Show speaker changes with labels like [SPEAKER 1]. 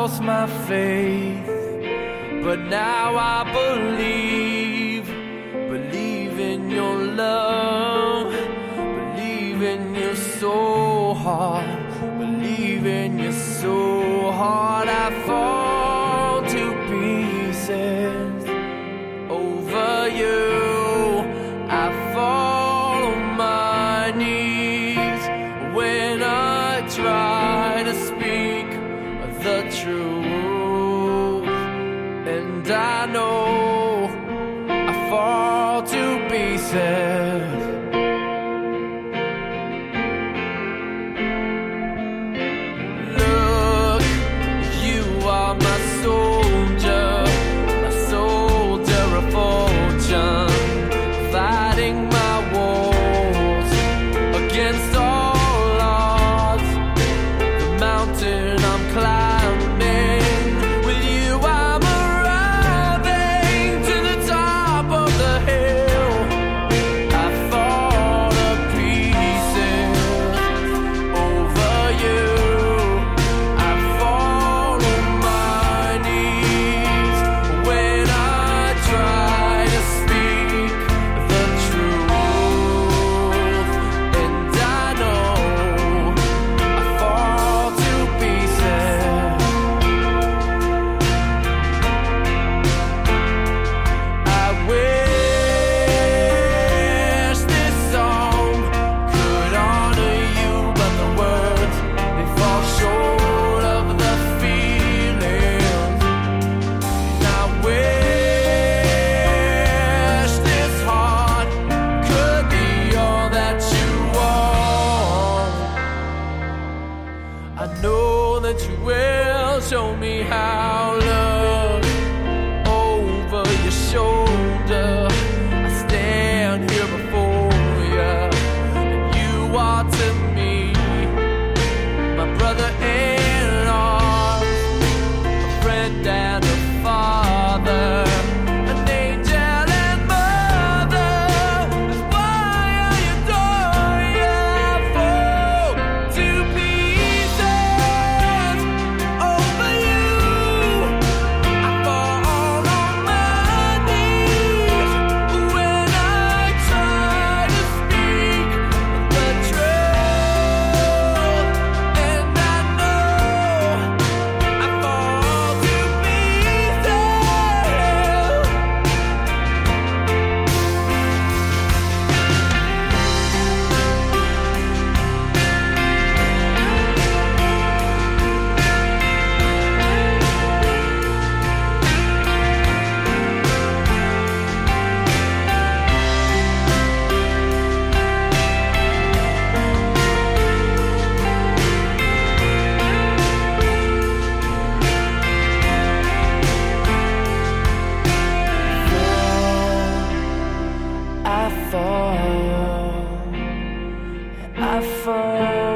[SPEAKER 1] lost my faith, but now I believe in your love, believe in you so hard, believe in you so hard. I fall to pieces over you, I fall on my knees when I try to speak the truth, and I know I fall to pieces. Look, you are my soldier of fortune, fighting my wars against all odds. The mountain I'm climbing, with you I'm arriving to the top of the hill. I fall to pieces over you, I fall on my knees when I try to speak the truth, and I know I fall to pieces. I wish this song could honor you, but the words, they fall short of the feelings. And I wish this heart could be all that you want. I know that you will show me how. Look over your shoulder, I stand here before you, and you are to me my brother in arms, a friend and a father, an angel and mother. That's why I adore you. I fall to pieces over you, I fall on my knees when I try to speak the truth, and I know I fall to pieces. I fall, I fall.